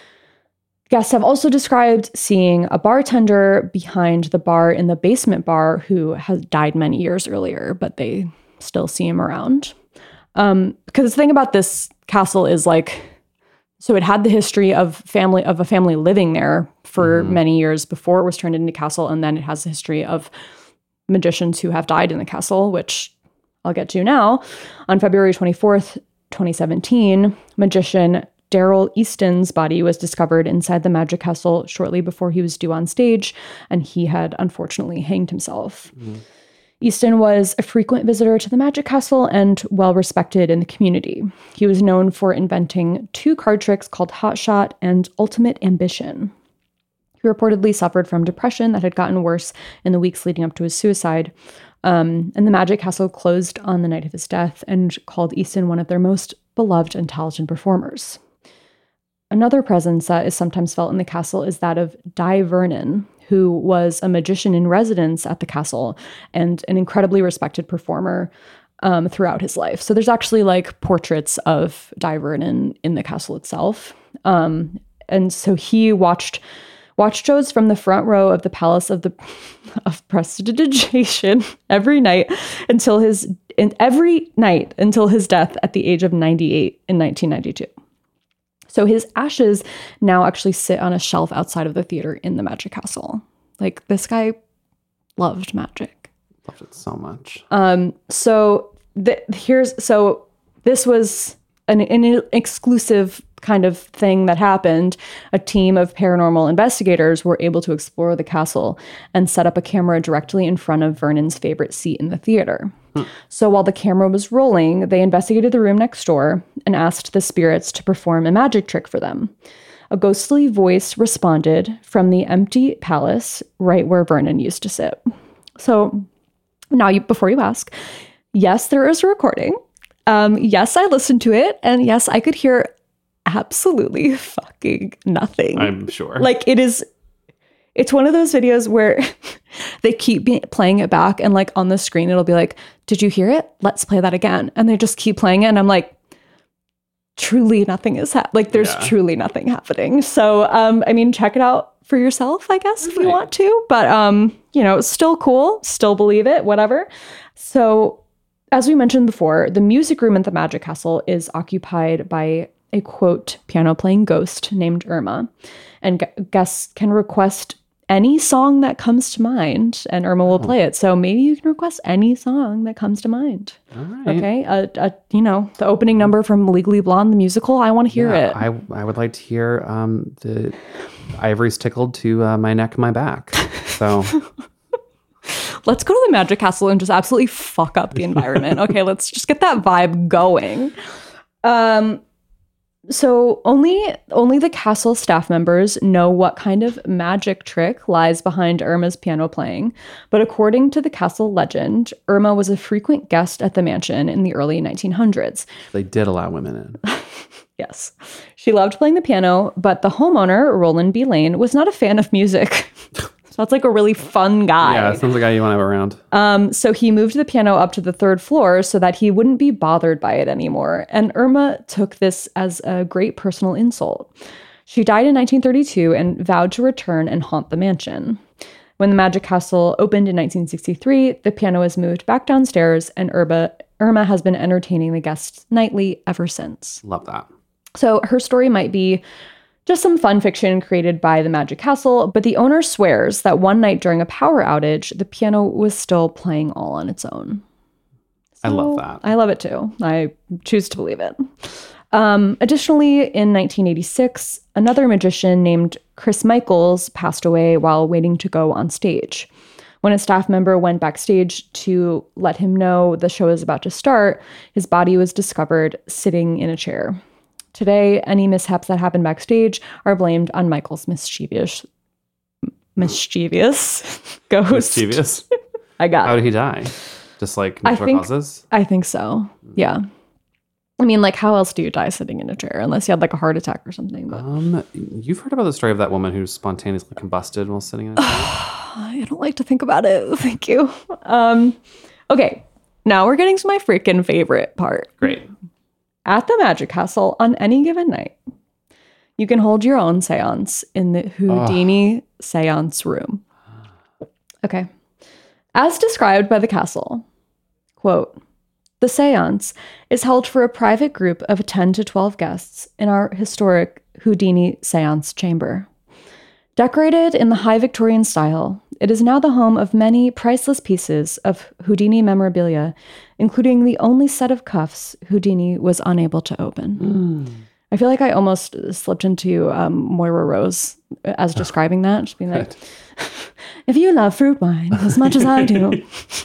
Guests have also described seeing a bartender behind the bar in the basement bar who has died many years earlier, but they still see him around. Um, because the thing about this castle is like, so it had the history of family of a family living there for mm-hmm. many years before it was turned into a castle, and then it has a history of magicians who have died in the castle, which I'll get to now. On February twenty-fourth, twenty seventeen, magician Daryl Easton's body was discovered inside the Magic Castle shortly before he was due on stage, and he had unfortunately hanged himself. Mm. Easton was a frequent visitor to the Magic Castle and well-respected in the community. He was known for inventing two card tricks called Hot Shot and Ultimate Ambition. He reportedly suffered from depression that had gotten worse in the weeks leading up to his suicide. Um, and the Magic Castle closed on the night of his death and called Easton one of their most beloved and talented performers. Another presence that is sometimes felt in the castle is that of Di Vernon, who was a magician in residence at the castle and an incredibly respected performer um, throughout his life. So there's actually like portraits of Di Vernon in the castle itself. Um, and so he watched watched shows from the front row of the Palace of the of Prestidigitation every night until his in, every night until his death at the age of ninety-eight in nineteen ninety-two. So his ashes now actually sit on a shelf outside of the theater in the Magic Castle. Like, this guy loved magic. Loved it so much. Um. So the, here's so this was an, an exclusive kind of thing that happened. A team of paranormal investigators were able to explore the castle and set up a camera directly in front of Vernon's favorite seat in the theater. Hmm. So while the camera was rolling, they investigated the room next door and asked the spirits to perform a magic trick for them. A ghostly voice responded from the empty palace right where Vernon used to sit. So now, you, before you ask, yes, there is a recording. Um, yes, I listened to it. And yes, I could hear absolutely fucking nothing. I'm sure. Like, it is, it's one of those videos where they keep be- playing it back, and like on the screen, it'll be like, did you hear it? Let's play that again. And they just keep playing it. And I'm like, truly nothing is happening. Like, there's Yeah. truly nothing happening. So, um, I mean, check it out for yourself, I guess, if you want to. But, um, you know, still cool. Still believe it, whatever. So, as we mentioned before, the music room at the Magic Castle is occupied by a, quote, piano-playing ghost named Irma. And gu- guests can request any song that comes to mind, and Irma will play it. So maybe you can request any song that comes to mind. All right. Okay? A, a, you know, the opening number from Legally Blonde, the musical, I want to hear Yeah, it. I I would like to hear um, the ivories tickled to uh, my neck and my back. So Let's go to the Magic Castle and just absolutely fuck up the environment. Okay, let's just get that vibe going. Um, so only only the castle staff members know what kind of magic trick lies behind Irma's piano playing. But according to the castle legend, Irma was a frequent guest at the mansion in the early nineteen hundreds. they did allow women in. Yes. She loved playing the piano, but the homeowner, Roland B. Lane, was not a fan of music. Sounds like a really fun guy. Yeah, sounds like a guy you want to have around. Um, so he moved the piano up to the third floor so that he wouldn't be bothered by it anymore. And Irma took this as a great personal insult. She died in nineteen thirty-two and vowed to return and haunt the mansion. When the Magic Castle opened in nineteen sixty-three, the piano was moved back downstairs, and Irma, Irma has been entertaining the guests nightly ever since. Love that. So her story might be just some fun fiction created by the Magic Castle, but the owner swears that one night during a power outage, the piano was still playing all on its own. I love So, that. I love it too. I choose to believe it. Um, additionally, in nineteen eighty-six, another magician named Chris Michaels passed away while waiting to go on stage. When a staff member went backstage to let him know the show is about to start, his body was discovered sitting in a chair. Today, any mishaps that happen backstage are blamed on Michael's mischievous, mischievous ghost. Mischievous. I got How it. did he die? Just like I natural think- causes? I think so. Yeah. I mean, like, how else do you die sitting in a chair unless you had like a heart attack or something? But Um, you've heard about the story of that woman who spontaneously combusted while sitting in a chair? I don't like to think about it. Thank you. Um, okay, now we're getting to my freaking favorite part. Great. At the Magic Castle, on any given night, you can hold your own seance in the Houdini seance room. Okay. As described by the castle, quote, the seance is held for a private group of ten to twelve guests in our historic Houdini seance chamber. Decorated in the high Victorian style, it is now the home of many priceless pieces of Houdini memorabilia, including the only set of cuffs Houdini was unable to open. Mm. I feel like I almost slipped into um, Moira Rose as describing that, just being like, Right. if you love fruit wine as much as I do.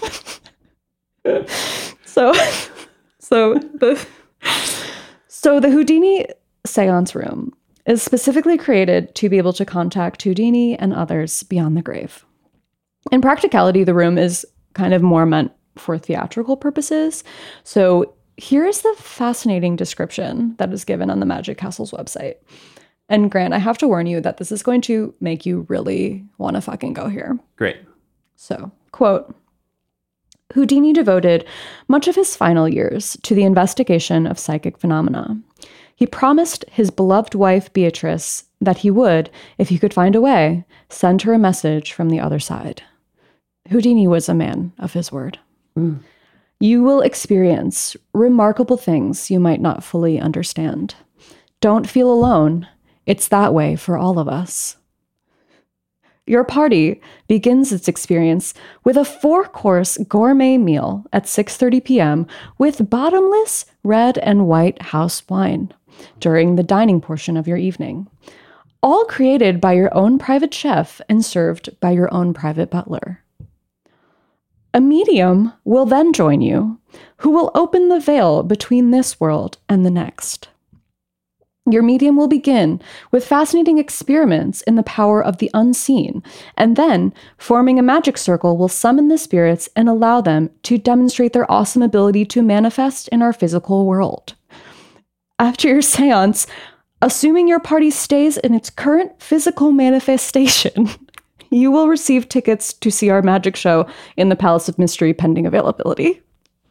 so, so the so the Houdini seance room is specifically created to be able to contact Houdini and others beyond the grave. In practicality, the room is kind of more meant for theatrical purposes. So here's the fascinating description that is given on the Magic Castle's website. And Grant, I have to warn you that this is going to make you really want to fucking go here. Great. So, quote, Houdini devoted much of his final years to the investigation of psychic phenomena. He promised his beloved wife, Beatrice, that he would, if he could find a way, send her a message from the other side. Houdini was a man of his word. Mm. You will experience remarkable things you might not fully understand. Don't feel alone. It's that way for all of us. Your party begins its experience with a four-course gourmet meal at six thirty p.m. with bottomless red and white house wine during the dining portion of your evening, all created by your own private chef and served by your own private butler. A medium will then join you, who will open the veil between this world and the next. Your medium will begin with fascinating experiments in the power of the unseen, and then, forming a magic circle, will summon the spirits and allow them to demonstrate their awesome ability to manifest in our physical world. After your seance, Assuming your party stays in its current physical manifestation, you will receive tickets to see our magic show in the Palace of Mystery pending availability.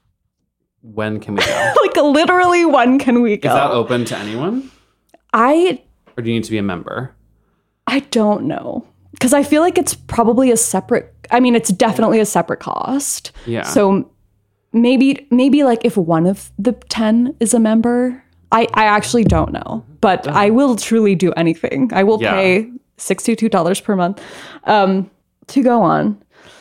When can we go? Like literally, when can we go? Is that open to anyone? I Or do you need to be a member? I don't know. Because I feel like it's probably a separate, I mean, it's definitely a separate cost. Yeah. So maybe, maybe like if one of the ten is a member, I, I actually don't know. But I will truly do anything. I will Yeah. pay sixty-two dollars per month um, to go on.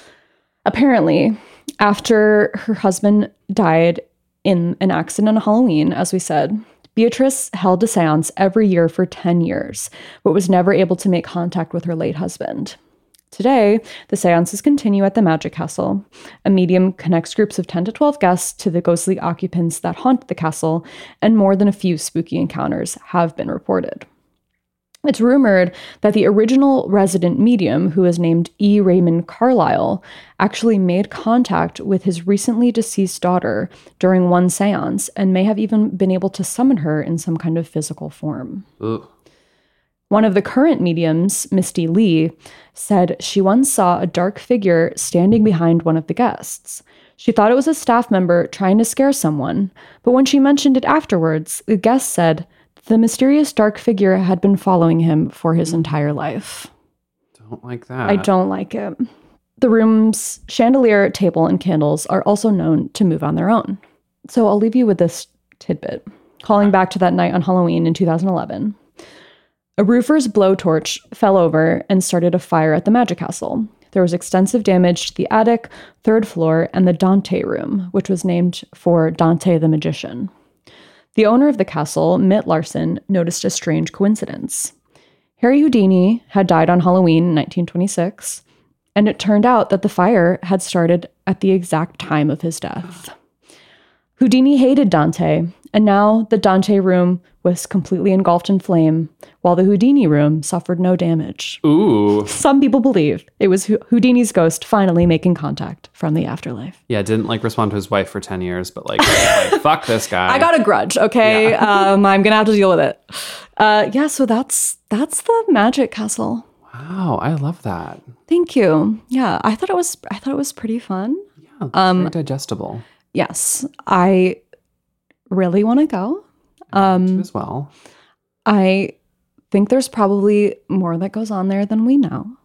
Apparently, after her husband died in an accident on Halloween, as we said, Beatrice held a seance every year for ten years, but was never able to make contact with her late husband. Today, the seances continue at the Magic Castle. A medium connects groups of ten to twelve guests to the ghostly occupants that haunt the castle, and more than a few spooky encounters have been reported. It's rumored that the original resident medium, who is named E. Raymond Carlyle, actually made contact with his recently deceased daughter during one seance and may have even been able to summon her in some kind of physical form. Ugh. One of the current mediums, Misty Lee, said she once saw a dark figure standing behind one of the guests. She thought it was a staff member trying to scare someone, but when she mentioned it afterwards, the guest said the mysterious dark figure had been following him for his entire life. Don't like that. I don't like it. The room's chandelier, table, and candles are also known to move on their own. So I'll leave you with this tidbit. Calling back to that night on Halloween in two thousand eleven. A roofer's blowtorch fell over and started a fire at the Magic Castle. There was extensive damage to the attic, third floor, and the Dante room, which was named for Dante the Magician. The owner of the castle, Mitt Larson, noticed a strange coincidence. Harry Houdini had died on Halloween in nineteen twenty-six, and it turned out that the fire had started at the exact time of his death. Houdini hated Dante, and now the Dante room was completely engulfed in flame, while the Houdini room suffered no damage. Ooh. Some people believe it was Houdini's ghost finally making contact from the afterlife. Yeah, didn't like respond to his wife for ten years, but like, like fuck this guy. I got a grudge, okay? Yeah. um, I'm gonna have to deal with it. Uh, yeah, so that's that's the Magic Castle. Wow, I love that. Thank you. Yeah, I thought it was I thought it was pretty fun. Yeah, um, very digestible. Yes, I really want to go. Um, as well. I think there's probably more that goes on there than we know.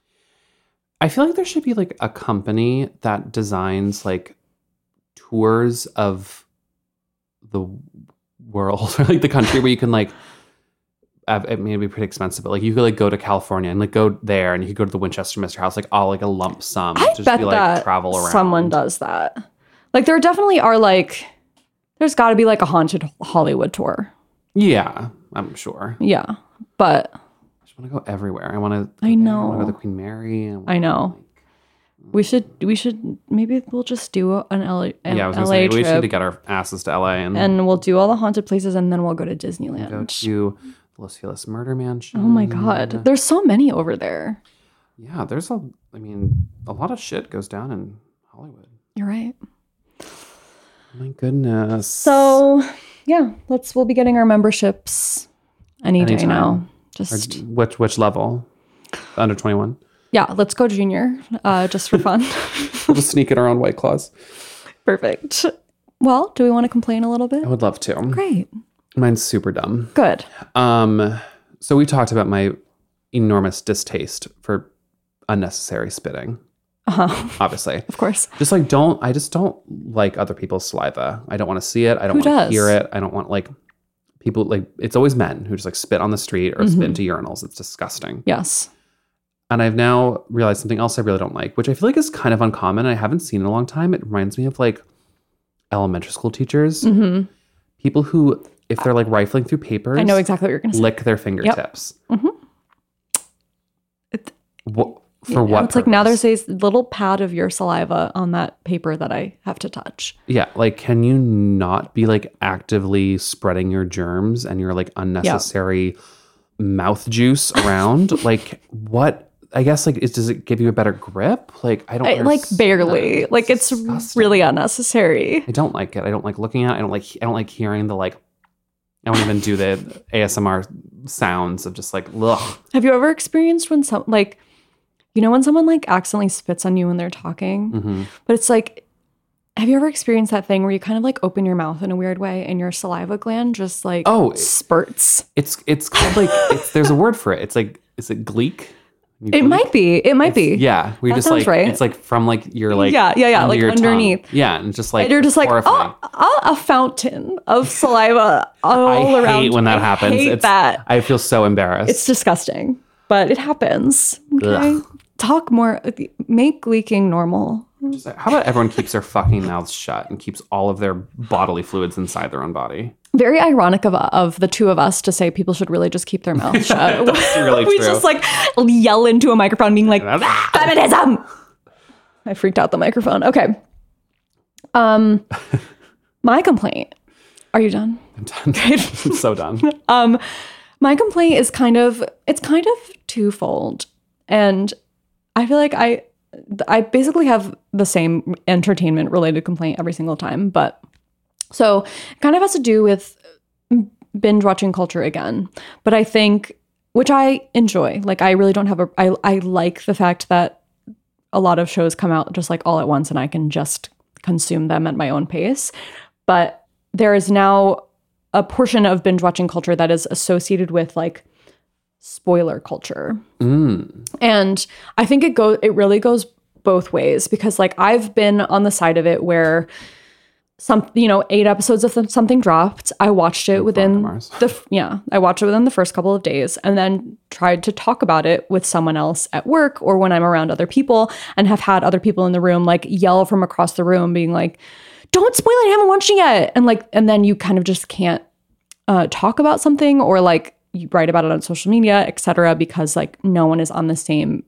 I feel like there should be like a company that designs like tours of the world or like the country where you can like, uh, it may be pretty expensive, but like you could like go to California and like go there and you could go to the Winchester Mystery House, like all like a lump sum. I to bet be, like, that travel around. someone does that. Like there definitely are like, there's got to be like a haunted Hollywood tour. Yeah, I'm sure. Yeah, but I just want to go everywhere. I want to. I know. I want to go to Queen Mary. I, I know. Like, we should. We should. Maybe we'll just do an L A. An yeah, I was L A gonna say trip, we need to get our asses to L A and and we'll do all the haunted places, and then we'll go to Disneyland. go to Los Feliz Murder Mansion. Oh my god, there's so many over there. Yeah, there's a. I mean, a lot of shit goes down in Hollywood. You're right. My goodness. So, yeah, let's. We'll be getting our memberships any day Anytime. now. Just Or which which level? Under twenty-one. Yeah, let's go junior, uh, just for fun. We'll just sneak in our own White Claws. Perfect. Well, do we want to complain a little bit? I would love to. Great. Mine's super dumb. Good. Um, so we talked about my enormous distaste for unnecessary spitting. Uh-huh. Obviously. Of course. Just like don't I just don't like other people's saliva. I don't want to see it. I don't Who want to does? hear it. I don't want like people like it's always men who just like spit on the street or Mm-hmm. spit into urinals. It's disgusting. Yes. And I've now realized something else I really don't like, which I feel like is kind of uncommon. I haven't seen in a long time. It reminds me of like elementary school teachers. Mm-hmm. People who, if they're like rifling through papers, I know exactly what you're going to say. lick their fingertips. Mm-hmm. It, What, for yeah, what It's like now purpose? there's a little pad of your saliva on that paper that I have to touch. Yeah, like can you not be like actively spreading your germs and your like unnecessary mouth juice around? Like what? I guess like is, does it give you a better grip? Like I don't I, like understand. barely. Like it's disgusting. really unnecessary. I don't like it. I don't like looking at it. I don't like I don't like hearing the like I won't even do the A S M R sounds of just like, ugh. Have you ever experienced when some, like, you know, when someone like accidentally spits on you when they're talking, Mm-hmm. but it's like, have you ever experienced that thing where you kind of like open your mouth in a weird way and your saliva gland just like Oh, spurts? It's it's called like, it's, there's a word for it. It's like, is it gleek? You It gleek? might be. It might be. Yeah. We That just sounds like, right. it's like from like your like, Yeah, yeah, yeah, under like your tongue. underneath. Yeah. And just like, And you're just like, horrifying. oh, oh, a fountain of saliva all I around. hate when that I happens. hate it's, that. I feel so embarrassed. It's disgusting, but it happens. Okay. Ugh. Talk more. Make leaking normal. Just like, how about everyone keeps their fucking mouths shut and keeps all of their bodily fluids inside their own body? Very ironic of of the two of us to say people should really just keep their mouths shut. That's really we true. just like yell into a microphone being like, That's- feminism. I freaked out the microphone. Okay. Um, my complaint. Are you done? I'm done. I'm so done. Um, my complaint is kind of, it's kind of twofold. And I feel like I, I basically have the same entertainment related complaint every single time. But so it kind of has to do with binge watching culture again. But I think, which I enjoy, like I really don't have a, I, I like the fact that a lot of shows come out just like all at once and I can just consume them at my own pace. But there is now a portion of binge watching culture that is associated with like spoiler culture. Mm. And I think it goes it really goes both ways because like I've been on the side of it where some you know eight episodes of th- something dropped. I watched it within Mars. the f- yeah, I watched it within the first couple of days and then tried to talk about it with someone else at work or when I'm around other people and have had other people in the room like yell from across the room being like, "Don't spoil it, I haven't watched it yet." And like and then you kind of just can't uh, talk about something or like you write about it on social media, et cetera, because like no one is on the same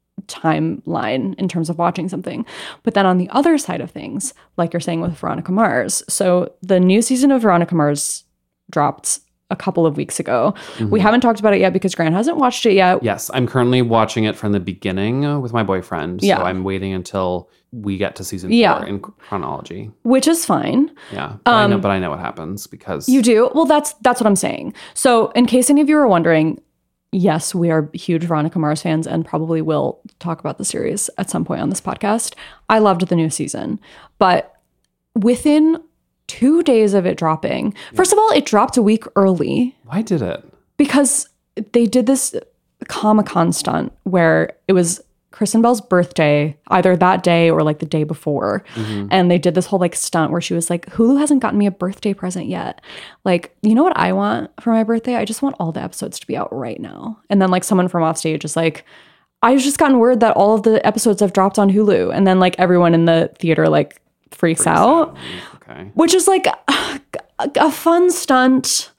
timeline in terms of watching something. But then on the other side of things, like you're saying with Veronica Mars. So the new season of Veronica Mars dropped a couple of weeks ago. Mm-hmm. We haven't talked about it yet because Grant hasn't watched it yet. Yes, I'm currently watching it from the beginning uh, with my boyfriend. So Yeah. I'm waiting until we get to season Yeah. four in chronology. Which is fine. Yeah, but, I know, but I know what happens because You do? Well, that's that's what I'm saying. So in case any of you are wondering, yes, we are huge Veronica Mars fans and probably will talk about the series at some point on this podcast. I loved the new season. But within two days of it dropping, first of all, it dropped a week early why did it? because they did this Comic-Con stunt where it was Kristen Bell's birthday, either that day or like the day before. Mm-hmm. And they did this whole like stunt where she was like, Hulu hasn't gotten me a birthday present yet. Like, you know what I want for my birthday? I just want all the episodes to be out right now. And then like someone from offstage is like, I've just gotten word that all of the episodes have dropped on Hulu. And then like everyone in the theater like freaks, out, Okay. which is like a, a fun stunt.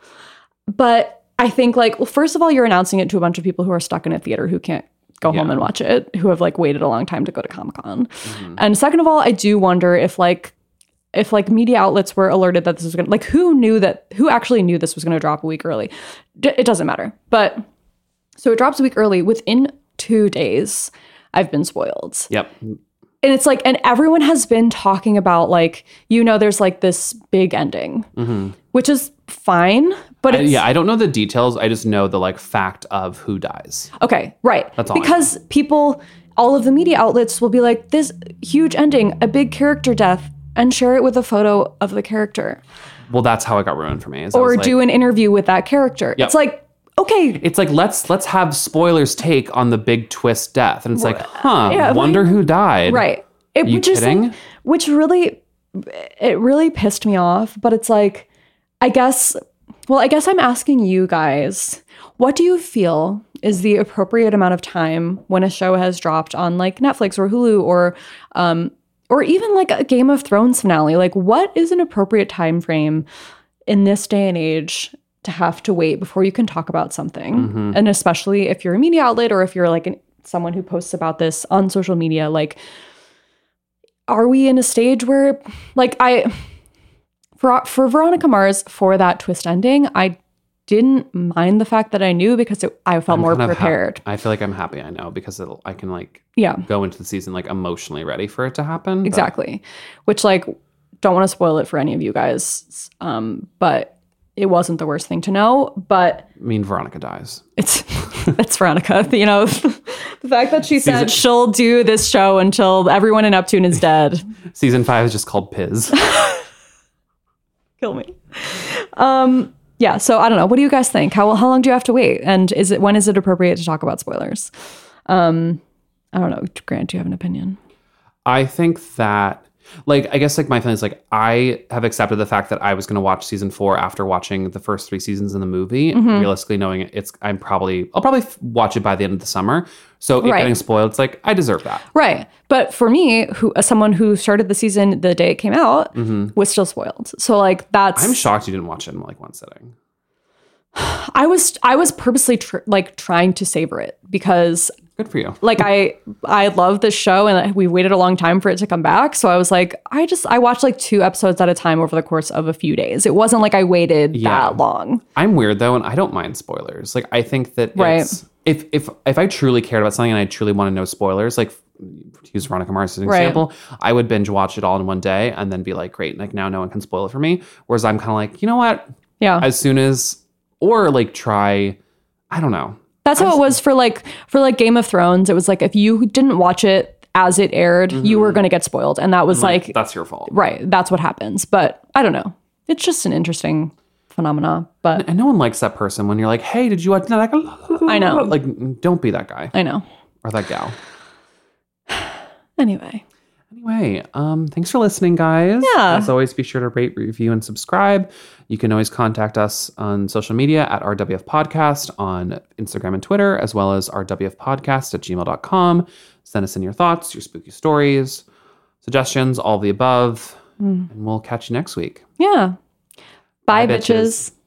But I think like, well, first of all, you're announcing it to a bunch of people who are stuck in a theater who can't go Yeah. home and watch it, who have like waited a long time to go to Comic-Con. Mm-hmm. And second of all, I do wonder if like if like media outlets were alerted that this was going to like who knew that who actually knew this was going to drop a week early. D- it doesn't matter. But so it drops a week early. Within two days, I've been spoiled. Yep. And it's like, and everyone has been talking about like, you know, there's like this big ending, Mm-hmm. which is fine. But I, it's, yeah, I don't know the details. I just know the like fact of who dies. okay, right. That's all I because people, all of the media outlets will be like, this huge ending, a big character death, and share it with a photo of the character. Well, that's how it got ruined for me. is I Or was like- do an interview with that character. Yep. It's like, okay, It's like let's let's have spoilers take on the big twist death, and it's like, huh? Yeah, wonder who died. right. It, you which is kidding? like- which really, it really pissed me off. But it's like, I guess, well, I guess I'm asking you guys, what do you feel is the appropriate amount of time when a show has dropped on like Netflix or Hulu or, um, or even like a Game of Thrones finale? Like, what is an appropriate time frame in this day and age to have to wait before you can talk about something? Mm-hmm. And especially if you're a media outlet or if you're like an, someone who posts about this on social media, like, are we in a stage where, like, I, for, for Veronica Mars, for that twist ending, I didn't mind the fact that I knew because it, I felt I'm more kind of ha- prepared. I feel like I'm happy I know because it'll, I can like Yeah, go into the season like emotionally ready for it to happen. but- exactly. Which, like, don't want to spoil it for any of you guys. Um, but it wasn't the worst thing to know, but I mean, Veronica dies. it's it's Veronica. You know, the fact that she said Season- she'll do this show until everyone in Neptune is dead. Season five is just called Piz. Kill me. Um, yeah. So I don't know. What do you guys think? How how long do you have to wait? And is it when is it appropriate to talk about spoilers? Um, I don't know. Grant, do you have an opinion? I think that, like, I guess, like, my feeling is, like, I have accepted the fact that I was going to watch season four after watching the first three seasons in the movie. Mm-hmm. Realistically, knowing it's, I'm probably, I'll probably f- watch it by the end of the summer. So it Right. getting spoiled, it's like, I deserve that. Right. But for me, who as someone who started the season the day it came out, was still spoiled. So like that's I'm shocked you didn't watch it in, like, one sitting. I was I was purposely tr- like trying to savor it because Good for you. like I I love this show and we waited a long time for it to come back. So I was like, I just I watched like two episodes at a time over the course of a few days. It wasn't like I waited Yeah. that long. I'm weird, though, and I don't mind spoilers. Like, I think that Right. it's, if, if, if I truly cared about something and I truly want to know spoilers, like, to use Veronica Mars as an Right. example, I would binge watch it all in one day and then be like, great, like, now no one can spoil it for me. Whereas I'm kind of like, you know what? Yeah. As soon as, or like try, I don't know. That's how it was for like for like Game of Thrones. It was like if you didn't watch it as it aired, you were going to get spoiled. And that was like That's your fault. right, that's what happens. But I don't know. It's just an interesting phenomena, but And no one likes that person when you're like, hey, did you watch that? I know. Like, don't be that guy I know. or that gal. Anyway. Anyway, um, thanks for listening, guys. Yeah. As always, be sure to rate, review, and subscribe. You can always contact us on social media at R W F Podcast on Instagram and Twitter, as well as R W F Podcast at gmail dot com. Send us in your thoughts, your spooky stories, suggestions, all of the above. And we'll catch you next week. Yeah. Bye, Bye, bitches. bitches.